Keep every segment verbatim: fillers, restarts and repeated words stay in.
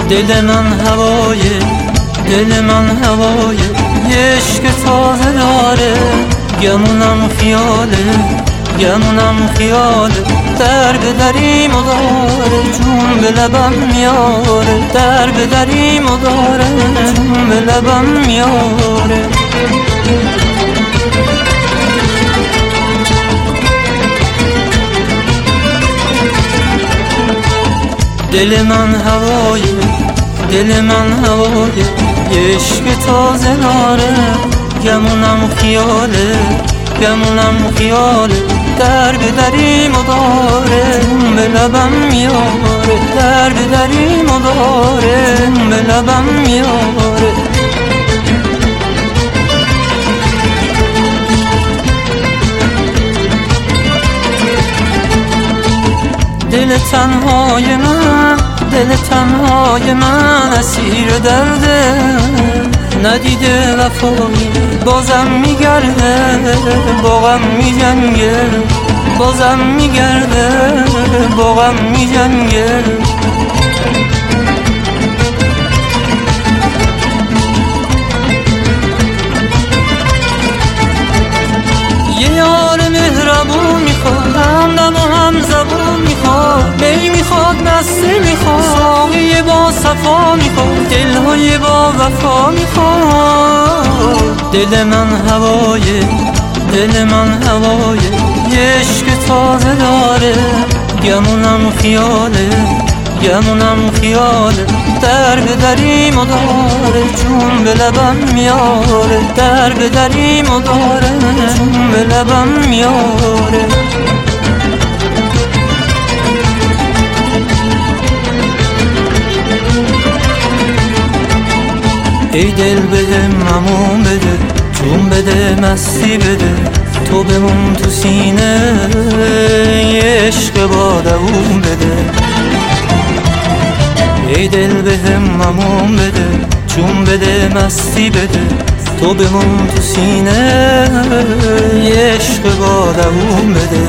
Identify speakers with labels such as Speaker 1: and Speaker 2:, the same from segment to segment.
Speaker 1: دل من هوای دل من هوای عشق تازه داره، گمونم خیاله گمونم خیاله، در به دریم و داره، جون به لبم میاره، در به دریم و داره، جون به لبم میاره. دل من هوای دل من هوای عشق تازه داره، گمونم خیاله گمونم خیاله، در به دریم و داره، جون به لبم میاره، در به دریم و داره، جون به لبم میاره. دل تنهای من دل تنهای من اسیر درده، ندیده وفایی بازم میگرده، با غم میجنگه بازم میگرده، با غم میجنگه. یه یار مهربون میخواد، همدم و هم زبون میخواد، می میخواد مستی میخواد، ساقی با صفا میخواد، دلهای با وفا میخواد. دل من هوای دل من هوای عشق تازه داره، گمونم خیاله گمونم خیاله، در به دریم و داره، جون به لبم میاره، در به دریم و داره، جون به لبم میاره. ای دل بده ممون بده، جون بده مستی بده، تو بمون تو سینه، عشق با دووم بده. ای دل بهم ممون بده، جون بده مستی بده، تو بمون تو سینه، عشق با دووم بده.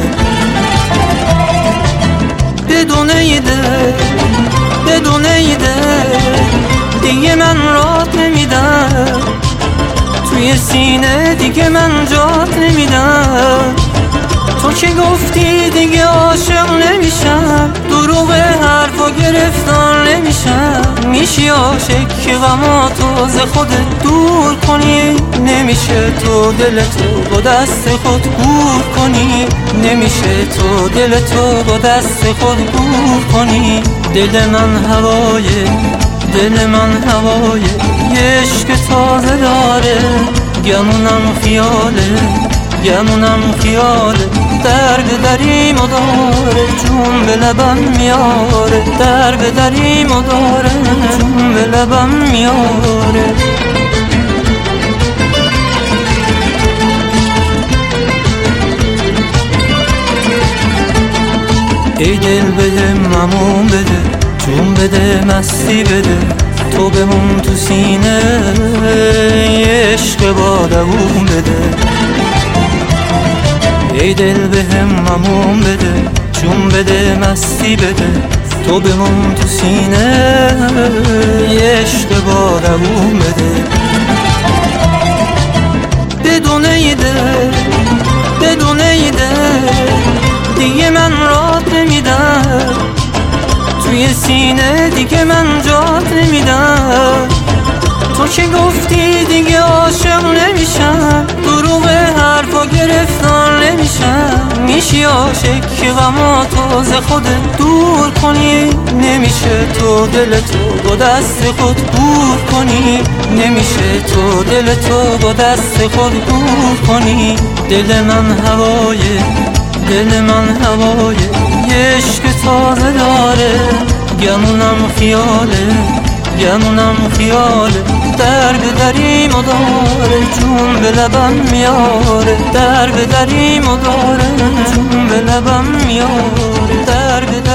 Speaker 1: بدون ایده بدون ایده دیگه من رات نمیدم، توی سینه دیگه من جات نمیدم. تو که گفتی دیگه عاشق نمیشم، دروغ حرفا گرفتار نمیشم، میشی عاشق که غماتو ز خودت دور کنی، نمیشه تو دلتو با دست خود گور کنی، نمیشه تو دلتو با دست خود گور کنی. دل من هوای دل من هوای عشق تازه داره، گمونم خیاله گمونم خیاله، در به دریم و داره، جون به لبم میاره، در به دریم و داره، جون به لبم میاره. ای دل بده ممون بده، جون بده مستی بده، تو بمون تو سینه، عشق با دووم بده. ای دل بهم ممون بده، جون بده مستی بده، تو بمون تو سینه، عشق با دووم بده. بدون ایده بدون ایده دیگه من رات نمیدم، توی سینه دیگه من جات نمیدم. تو که گفتی دیگه عاشق نمیشم، دروغ حرفا گرفتار نمیشم، میشی عاشق که غماتو ز خودت دور کنی، نمیشه تو دلتو با دست خود گور کنی، نمیشه تو دلتو با دست خود گور کنی. دل من هوای دل من هوای عشق تازه داره، گمونم خیاله گمونم خیاله، در به دریم و داره، جون به لبم میاره، در به دریم و داره، جون به لبم میاره، در به